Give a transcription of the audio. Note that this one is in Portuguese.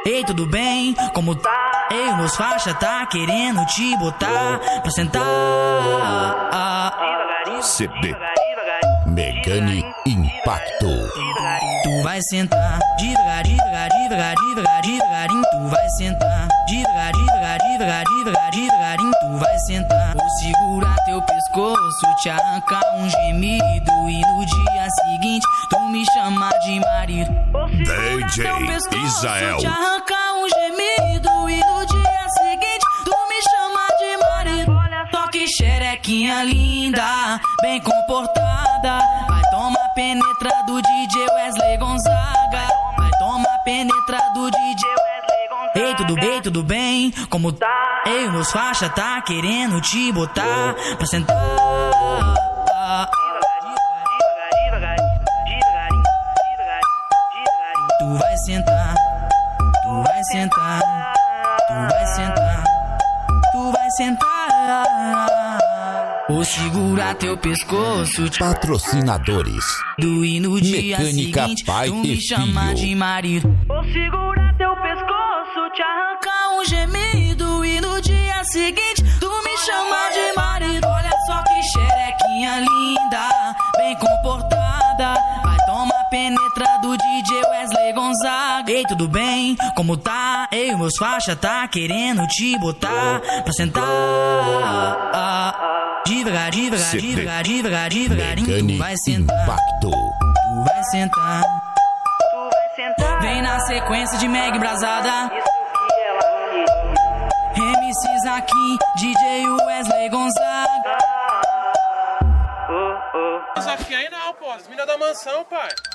Ei, tudo bem? Como tá? Ei, meus faixa tá querendo te botar pra sentar. CD Megane Impacto. Tu vai sentar devagar, devagar, devagar, devagar, devagarinho. Tu vai sentar devagar, devagar, devagar, devagar, devagarinho. Tu vai sentar. Vou segurar teu pescoço, te arrancar um gemido e no dia seguinte tu me chamar de marido. DJ Israel. Te arrancar um gemido e no dia seguinte tu me chamar de marido. Só que xerequinha linda, bem comportada. Vai tomar penetra do DJ Wesley Gonzaga. Vai tomar penetra do DJ Wesley Gonzaga. Ei, tudo bem? Como tá? Ei, meus faixa tá querendo te botar pra sentar. Tu vai sentar, tu vai sentar, tu vai sentar, tu vai sentar. Vou segurar teu pescoço. Patrocinadores Do e no dia Mecânica seguinte Pai tu me e chama Filho. de marido. Vou segurar teu pescoço, te arrancar um gemido e no dia seguinte tu me chama de marido. Olha só que xerequinha linda, bem comportada. Vai tomar penetra do DJ Wesley Gonzaga. Ei, tudo bem? Como tá? Ei, meus faixa tá querendo te botar pra sentar. Devagar, devagar, CD devagar, devagar, devagarinho. Megane Tu vai sentar, Impacto. tu vai sentar. Tu vai sentar. Vem na sequência de Meg Brasada. MCs aqui, DJ Wesley Gonzaga. Desafio aí não, pô. As minas da mansão, pai.